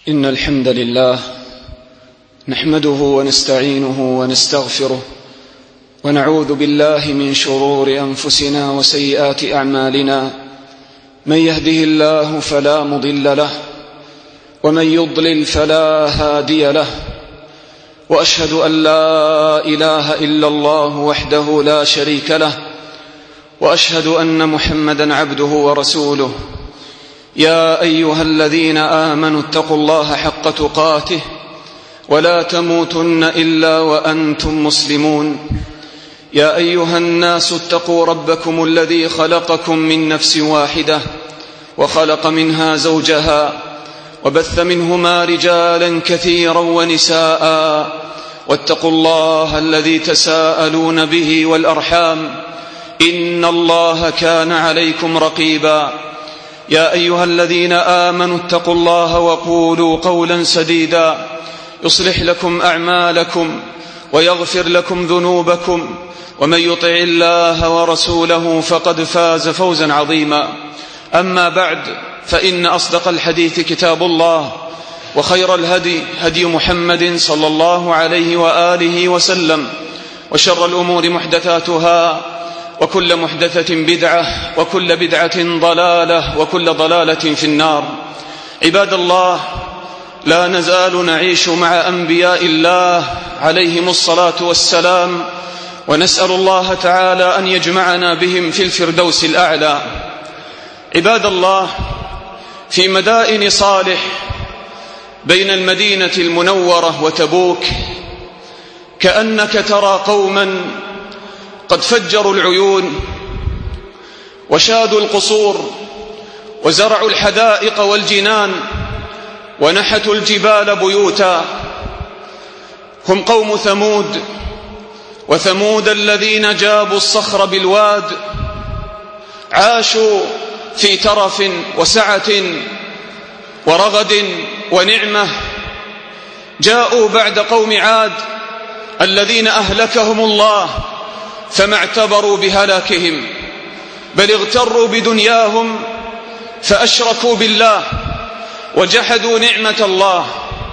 إن الحمد لله نحمده ونستعينه ونستغفره ونعوذ بالله من شرور أنفسنا وسيئات أعمالنا. من يهده الله فلا مضل له ومن يضلل فلا هادي له، وأشهد أن لا إله إلا الله وحده لا شريك له، وأشهد أن محمدا عبده ورسوله. يا أيها الذين آمنوا اتقوا الله حق تقاته ولا تموتن إلا وأنتم مسلمون. يا أيها الناس اتقوا ربكم الذي خلقكم من نفس واحدة وخلق منها زوجها وبث منهما رجالا كثيرا ونساء، واتقوا الله الذي تساءلون به والأرحام إن الله كان عليكم رقيبا. يا أيها الذين آمنوا اتقوا الله وقولوا قولا سديدا يصلح لكم أعمالكم ويغفر لكم ذنوبكم، ومن يطع الله ورسوله فقد فاز فوزا عظيما. أما بعد، فإن أصدق الحديث كتاب الله، وخير الهدي هدي محمد صلى الله عليه وآله وسلم، وشر الأمور محدثاتها، وكل محدثة بدعة، وكل بدعة ضلالة، وكل ضلالة في النار. عباد الله، لا نزال نعيش مع أنبياء الله عليهم الصلاة والسلام، ونسأل الله تعالى أن يجمعنا بهم في الفردوس الأعلى. عباد الله، في مدائن صالح بين المدينة المنورة وتبوك كأنك ترى قوما قد فجروا العيون وشادوا القصور وزرعوا الحدائق والجنان ونحتوا الجبال بيوتا. هم قوم ثمود، وثمود الذين جابوا الصخر بالواد، عاشوا في ترف وسعة ورغد ونعمة. جاءوا بعد قوم عاد الذين أهلكهم الله، فما اعتبروا بهلاكهم، بل اغتروا بدنياهم فأشركوا بالله وجحدوا نعمة الله،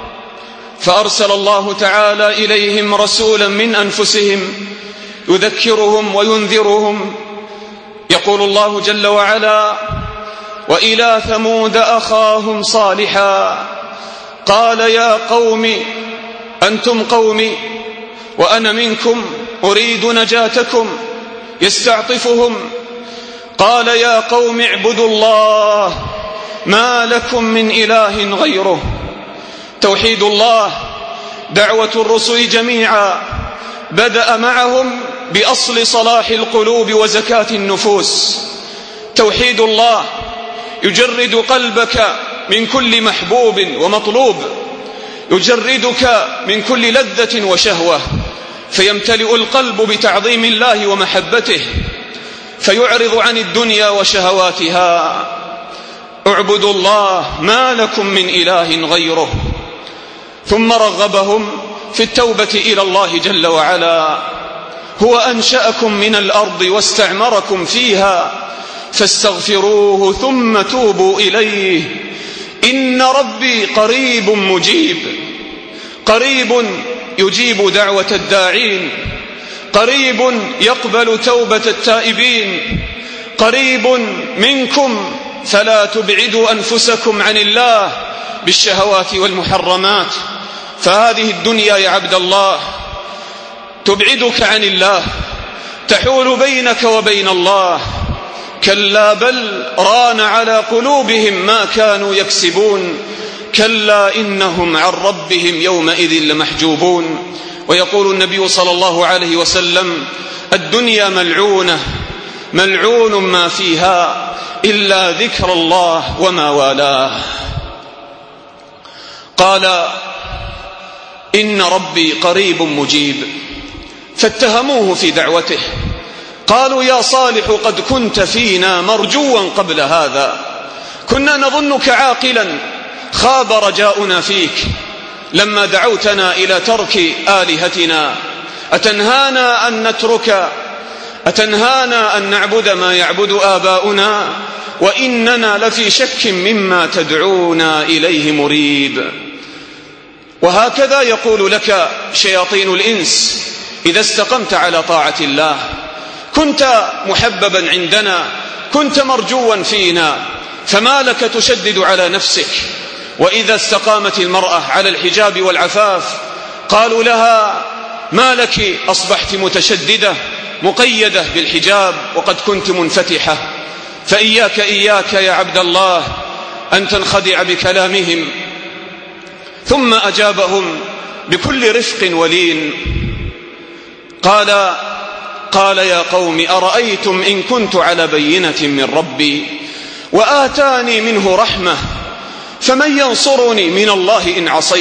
فأرسل الله تعالى إليهم رسولا من أنفسهم يذكرهم وينذرهم. يقول الله جل وعلا: وإلى ثمود أخاهم صالحا قال يا قوم أنتم قومي وأنا منكم أريد نجاتكم. يستعطفهم قال يا قوم اعبدوا الله ما لكم من إله غيره. توحيد الله دعوة الرسل جميعا بدأ معهم بأصل صلاح القلوب وزكاة النفوس. توحيد الله يجرد قلبك من كل محبوب ومطلوب، يجردك من كل لذة وشهوة، فيمتلئ القلب بتعظيم الله ومحبته، فيعرض عن الدنيا وشهواتها. اعبدوا الله ما لكم من إله غيره. ثم رغبهم في التوبة إلى الله جل وعلا. هو أنشأكم من الأرض واستعمركم فيها فاستغفروه ثم توبوا إليه إن ربي قريب مجيب. قريب يجيب دعوة الداعين، قريب يقبل توبة التائبين، قريب منكم، فلا تبعدوا أنفسكم عن الله بالشهوات والمحرمات. فهذه الدنيا يا عبد الله تبعدك عن الله، تحول بينك وبين الله. كلا بل ران على قلوبهم ما كانوا يكسبون، كلا إنهم عن ربهم يومئذ لمحجوبون. ويقول النبي صلى الله عليه وسلم: الدنيا ملعونة، ملعون ما فيها إلا ذكر الله وما والاه. قال: إن ربي قريب مجيب. فاتهموه في دعوته، قالوا: يا صالح قد كنت فينا مرجوا قبل هذا، كنا نظنك عاقلا، خاب رجاؤنا فيك لما دعوتنا إلى ترك آلهتنا. أتنهانا أن نعبد ما يعبد آباؤنا؟ وإننا لفي شك مما تدعونا إليه مريب. وهكذا يقول لك شياطين الإنس إذا استقمت على طاعة الله، كنت محببا عندنا، كنت مرجوا فينا، فما لك تشدد على نفسك؟ وإذا استقامت المرأة على الحجاب والعفاف قالوا لها ما لك أصبحت متشددة مقيدة بالحجاب وقد كنت منفتحة. فإياك يا عبد الله أن تنخدع بكلامهم. ثم أجابهم بكل رفق ولين قال يا قوم أرأيتم إن كنت على بينة من ربي وآتاني منه رحمة فمن ينصرني من الله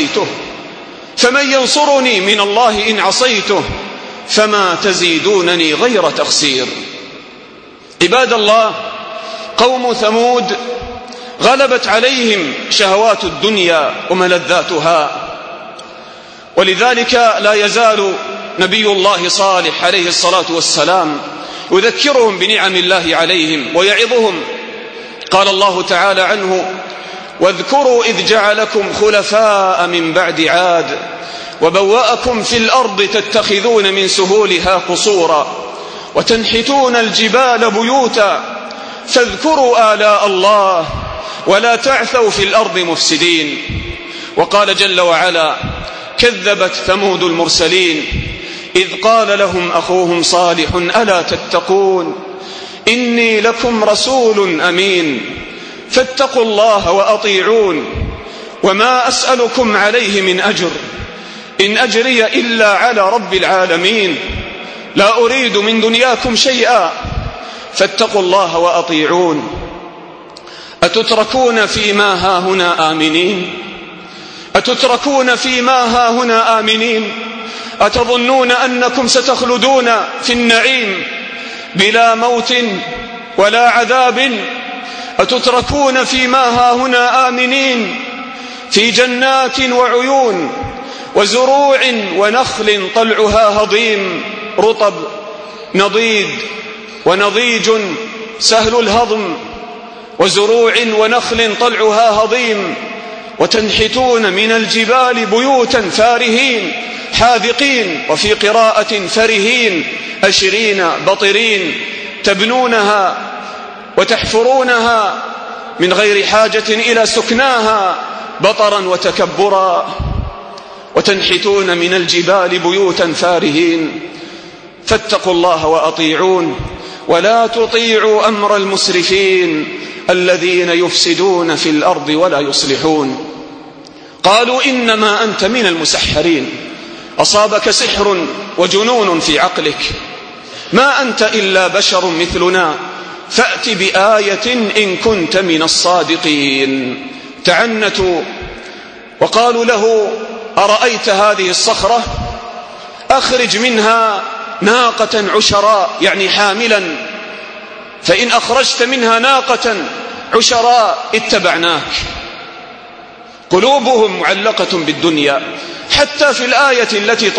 إن عصيته فما تزيدونني غير تخسير. عباد الله، قوم ثمود غلبت عليهم شهوات الدنيا وملذاتها، ولذلك لا يزال نبي الله صالح عليه الصلاة والسلام يذكرهم بنعم الله عليهم ويعظهم. قال الله تعالى عنه: واذكروا إذ جعلكم خلفاء من بعد عاد وبوأكم في الأرض تتخذون من سهولها قصورا وتنحتون الجبال بيوتا فاذكروا آلاء الله ولا تعثوا في الأرض مفسدين. وقال جل وعلا: كذبت ثمود المرسلين إذ قال لهم أخوهم صالح ألا تتقون إني لكم رسول أمين فاتقوا الله وأطيعون وما أسألكم عليه من أجر إن أجري إلا على رب العالمين لا أريد من دنياكم شيئا فاتقوا الله وأطيعون أتتركون فيما هاهنا آمنين أتظنون أنكم ستخلدون في النعيم بلا موت ولا عذاب؟ أتتركون فيما هاهنا آمنين في جنات وعيون وزروع ونخل طلعها هضيم رطب ونضيج سهل الهضم وزروع ونخل طلعها هضيم وتنحتون من الجبال بيوتا فارهين حاذقين وفي قراءة فرهين أشرين بطرين تبنونها وتحفرونها من غير حاجة إلى سكناها بطرا وتكبرا وتنحتون من الجبال بيوتا فارهين فاتقوا الله وأطيعون ولا تطيعوا أمر المسرفين الذين يفسدون في الأرض ولا يصلحون. قالوا إنما أنت من المسحرين أصابك سحر وجنون في عقلك ما أنت إلا بشر مثلنا فأت بآية إن كنت من الصادقين. تعنتوا وقالوا له أرأيت هذه الصخرة أخرج منها ناقة عشراء يعني حاملا فإن أخرجت منها ناقة عشراء اتبعناك. قلوبهم معلقة بالدنيا حتى في الآية التي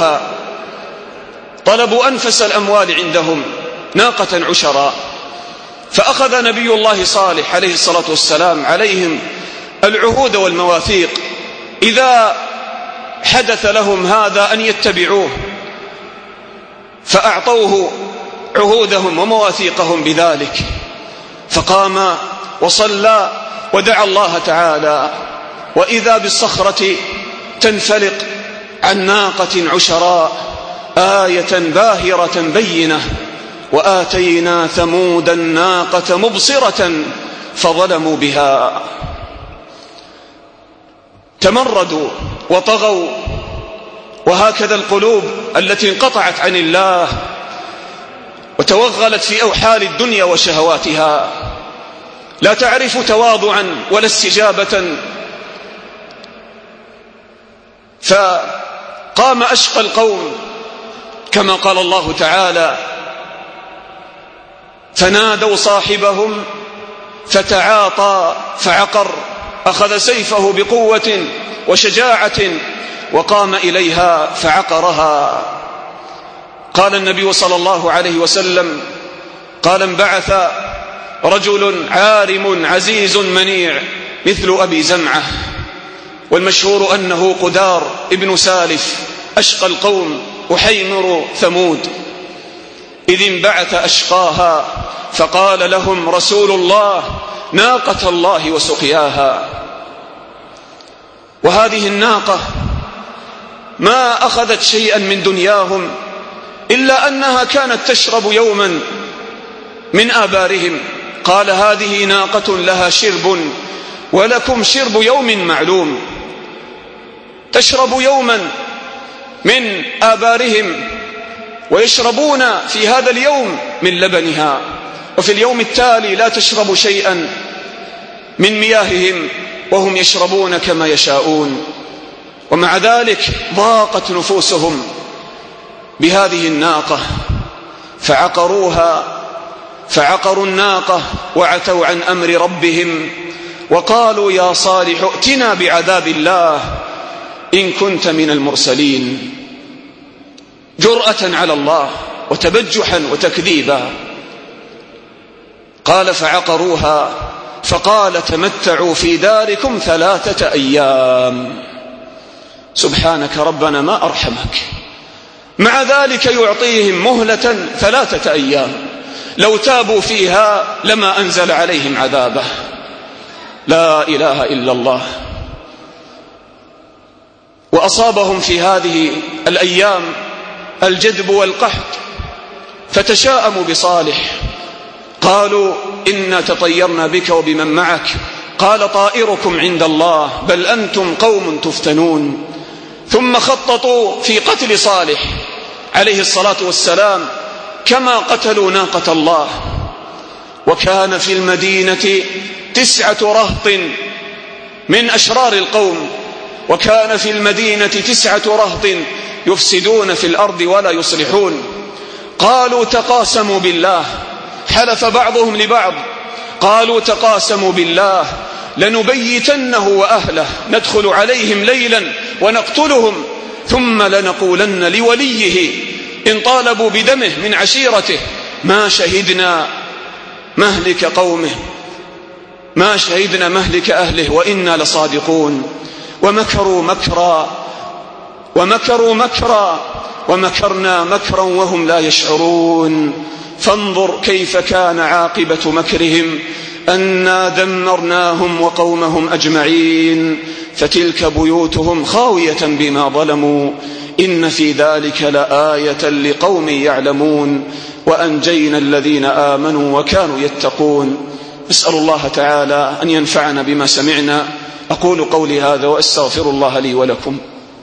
طلبوا أنفس الأموال عندهم ناقة عشراء. فأخذ نبي الله صالح عليه الصلاة والسلام عليهم العهود والمواثيق إذا حدث لهم هذا أن يتبعوه فأعطوه عهودهم ومواثيقهم بذلك فقام وصلى ودعا الله تعالى وإذا بالصخرة تنفلق عن ناقة عشراء آية باهرة بينة وآتينا ثمود الناقة مبصرة فظلموا بها. تمردوا وطغوا. وهكذا القلوب التي انقطعت عن الله وتوغلت في أوحال الدنيا وشهواتها لا تعرف تواضعا ولا استجابة. فقام أشقى القوم كما قال الله تعالى فنادوا صاحبهم فتعاطى فعقر أخذ سيفه بقوة وشجاعة وقام إليها فعقرها. قال النبي صلى الله عليه وسلم قال انبعث رجل عارم عزيز منيع مثل أبي زمعة، والمشهور أنه قدار ابن سالف أشقى القوم أحيمر ثمود، إذ انبعث أشقاها فقال لهم رسول الله: ناقة الله وسقياها. وهذه الناقة ما أخذت شيئا من دنياهم إلا أنها كانت تشرب يوما من آبارهم. قال: هذه ناقة لها شرب ولكم شرب يوم معلوم. تشرب يوما من آبارهم ويشربون في هذا اليوم من لبنها، وفي اليوم التالي لا تشرب شيئا من مياههم وهم يشربون كما يشاءون. ومع ذلك ضاقت نفوسهم بهذه الناقة فعقروا الناقة وعتوا عن أمر ربهم وقالوا: يا صالح ائتنا بعذاب الله إن كنت من المرسلين، جرأة على الله وتبجحا وتكذيبا. قال: فعقروها فقال: تمتعوا في داركم 3 أيام. سبحانك ربنا ما أرحمك. مع ذلك يعطيهم مهلة 3 أيام، لو تابوا فيها لما أنزل عليهم عذابه. لا إله إلا الله. وأصابهم في هذه الأيام الجدب والقحط، فتشاءموا بصالح، قالوا: إنا تطيرنا بك وبمن معك. قال: طائركم عند الله بل أنتم قوم تفتنون. ثم خططوا في قتل صالح عليه الصلاة والسلام كما قتلوا ناقة الله. وكان في المدينة 9 رهط من أشرار القوم، وكان في المدينة 9 رهط يفسدون في الأرض ولا يصلحون. قالوا: تقاسموا بالله، حلف بعضهم لبعض، قالوا: تقاسموا بالله لنبيتنه وأهله، ندخل عليهم ليلا ونقتلهم، ثم لنقولن لوليه إن طالبوا بدمه من عشيرته: ما شهدنا مهلك قومه، ما شهدنا مهلك أهله وإنا لصادقون. ومكروا مكرا ومكرنا مكرا وهم لا يشعرون. فانظر كيف كان عاقبة مكرهم أنا دمرناهم وقومهم أجمعين، فتلك بيوتهم خاوية بما ظلموا، إن في ذلك لآية لقوم يعلمون. وأنجينا الذين آمنوا وكانوا يتقون. أسأل الله تعالى أن ينفعنا بما سمعنا. أقول قولي هذا وأستغفر الله لي ولكم.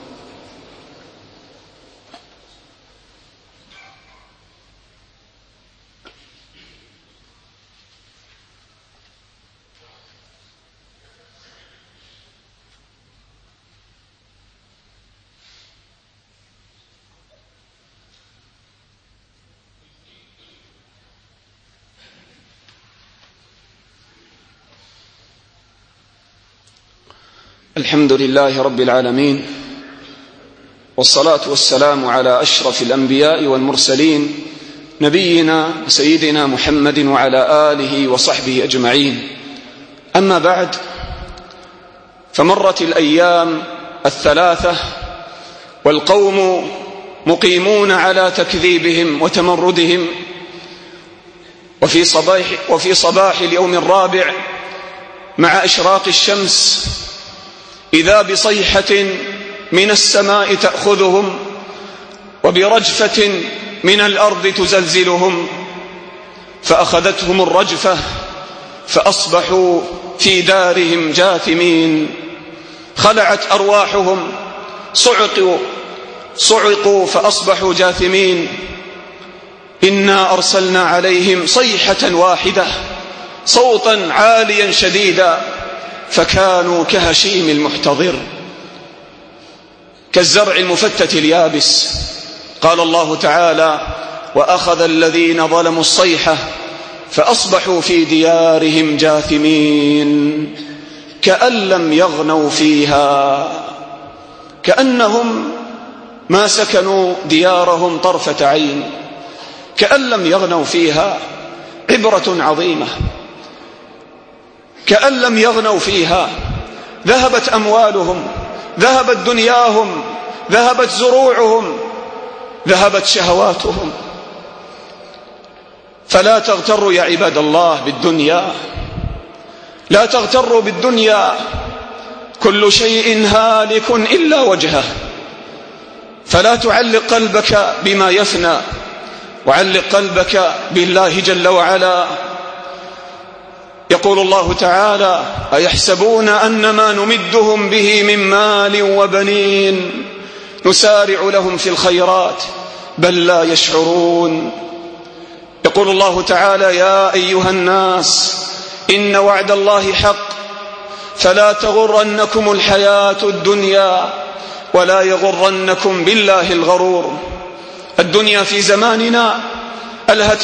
الحمد لله رب العالمين، والصلاة والسلام على أشرف الأنبياء والمرسلين، نبينا سيدنا محمد وعلى آله وصحبه أجمعين. أما بعد، فمرت الأيام 3 والقوم مقيمون على تكذيبهم وتمردهم. وفي صباح اليوم الرابع مع إشراق الشمس إذا بصيحة من السماء تأخذهم، وبرجفة من الأرض تزلزلهم، فأخذتهم الرجفة فأصبحوا في دارهم جاثمين. خلعت أرواحهم، صعقوا فأصبحوا جاثمين. إنا أرسلنا عليهم صيحة واحدة، صوتا عاليا شديدا، فكانوا كهشيم المحتضر، كالزرع المفتت اليابس. قال الله تعالى: وأخذ الذين ظلموا الصيحة فأصبحوا في ديارهم جاثمين كأن لم يغنوا فيها، كأنهم ما سكنوا ديارهم طرفة عين، كأن لم يغنوا فيها. عبرة عظيمة كأن لم يغنوا فيها، ذهبت أموالهم، ذهبت دنياهم، ذهبت زروعهم، ذهبت شهواتهم. فلا تغتروا يا عباد الله بالدنيا، لا تغتروا بالدنيا، كل شيء هالك إلا وجهه. فلا تعلق قلبك بما يفنى، وعلق قلبك بالله جل وعلا. يقول الله تعالى: أيحسبون أن ما نمدهم به من مال وبنين نسارع لهم في الخيرات بل لا يشعرون. يقول الله تعالى: يا أيها الناس إن وعد الله حق فلا تغرنكم الحياة الدنيا ولا يغرنكم بالله الغرور. الدنيا في زماننا ألهت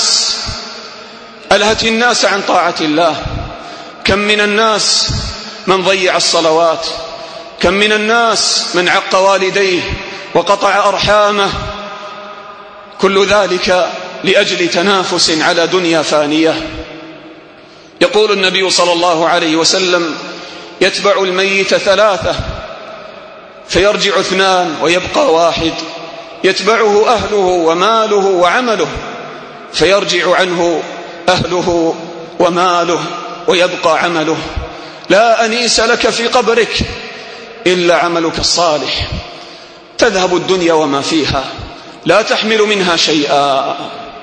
الناس عن طاعة الله. كم من الناس من ضيع الصلوات، كم من الناس من عق والديه وقطع أرحامه، كل ذلك لأجل تنافس على دنيا فانية. يقول النبي صلى الله عليه وسلم: يتبع الميت 3 فيرجع 2 ويبقى 1، يتبعه أهله وماله وعمله فيرجع عنه أهله وماله ويبقى عمله. لا أنيس لك في قبرك إلا عملك الصالح. تذهب الدنيا وما فيها، لا تحمل منها شيئا.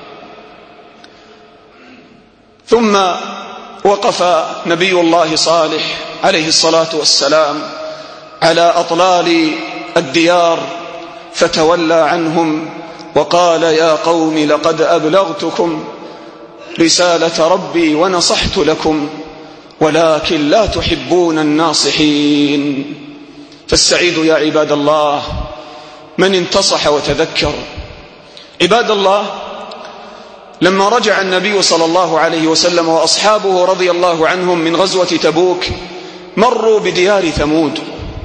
ثم وقف نبي الله صالح عليه الصلاة والسلام على أطلال الديار فتولى عنهم وقال: يا قوم لقد أبلغتكم رسالة ربي ونصحت لكم ولكن لا تحبون الناصحين. فالسعيد يا عباد الله من انتصح وتذكر. عباد الله، لما رجع النبي صلى الله عليه وسلم وأصحابه رضي الله عنهم من غزوة تبوك مروا بديار ثمود،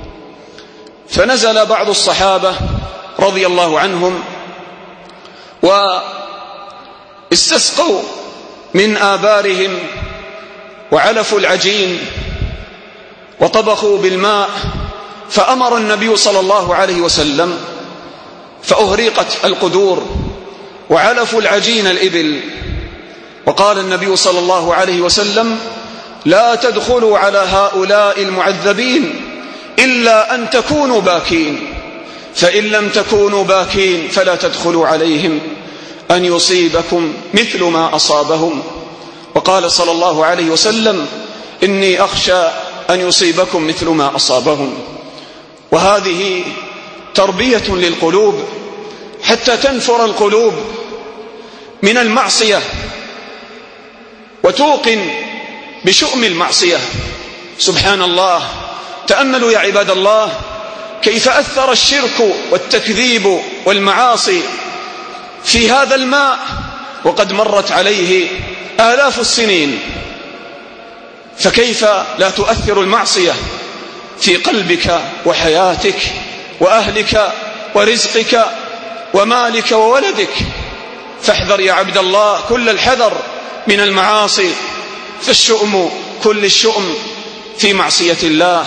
فنزل بعض الصحابة رضي الله عنهم واستسقوا من آبارهم وعلفوا العجين وطبخوا بالماء، فأمر النبي صلى الله عليه وسلم فأهريقت القدور وعلفوا العجين الإبل. وقال النبي صلى الله عليه وسلم: لا تدخلوا على هؤلاء المعذبين إلا أن تكونوا باكين، فإن لم تكونوا باكين فلا تدخلوا عليهم أن يصيبكم مثل ما أصابهم. وقال صلى الله عليه وسلم: إني أخشى أن يصيبكم مثل ما أصابهم. وهذه تربية للقلوب حتى تنفر القلوب من المعصية وتوقن بشؤم المعصية. سبحان الله، تأملوا يا عباد الله كيف أثر الشرك والتكذيب والمعاصي في هذا الماء وقد مرت عليه آلاف السنين. فكيف لا تؤثر المعصية في قلبك وحياتك وأهلك ورزقك ومالك وولدك؟ فاحذر يا عبد الله كل الحذر من المعاصي، فالشؤم كل الشؤم في معصية الله.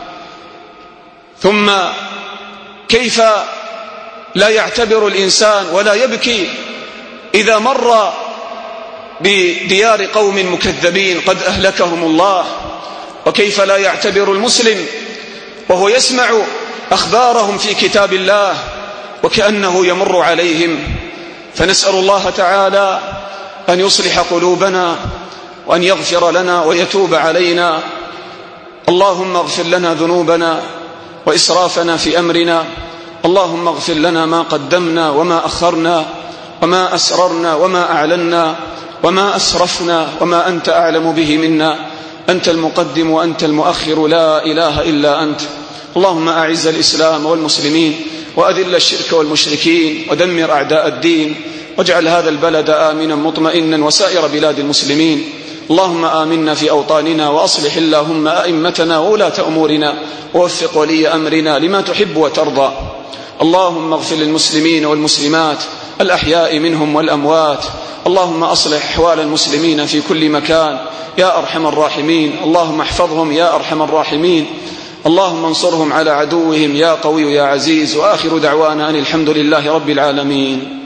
ثم كيف لا يعتبر الإنسان ولا يبكي إذا مر بديار قوم مكذبين قد أهلكهم الله؟ وكيف لا يعتبر المسلم وهو يسمع أخبارهم في كتاب الله وكأنه يمر عليهم؟ فنسأل الله تعالى أن يصلح قلوبنا وأن يغفر لنا ويتوب علينا. اللهم اغفر لنا ذنوبنا وإسرافنا في أمرنا. اللهم اغفر لنا ما قدمنا وما أخرنا وما أسررنا وما أعلنا وما أسرفنا وما أنت أعلم به منا. أنت المقدم وأنت المؤخر، لا إله إلا أنت. اللهم أعز الإسلام والمسلمين وأذل الشرك والمشركين ودمر أعداء الدين، واجعل هذا البلد آمنا مطمئنا وسائر بلاد المسلمين. اللهم آمنا في أوطاننا وأصلح اللهم أئمتنا وولاة أمورنا ووفق ولي أمرنا لما تحب وترضى. اللهم اغفر للمسلمين والمسلمات الأحياء منهم والأموات. اللهم أصلح أحوال المسلمين في كل مكان، يا أرحم الراحمين. اللهم احفظهم يا أرحم الراحمين. اللهم انصرهم على عدوهم يا قوي يا عزيز. وآخر دعوانا أن الحمد لله رب العالمين.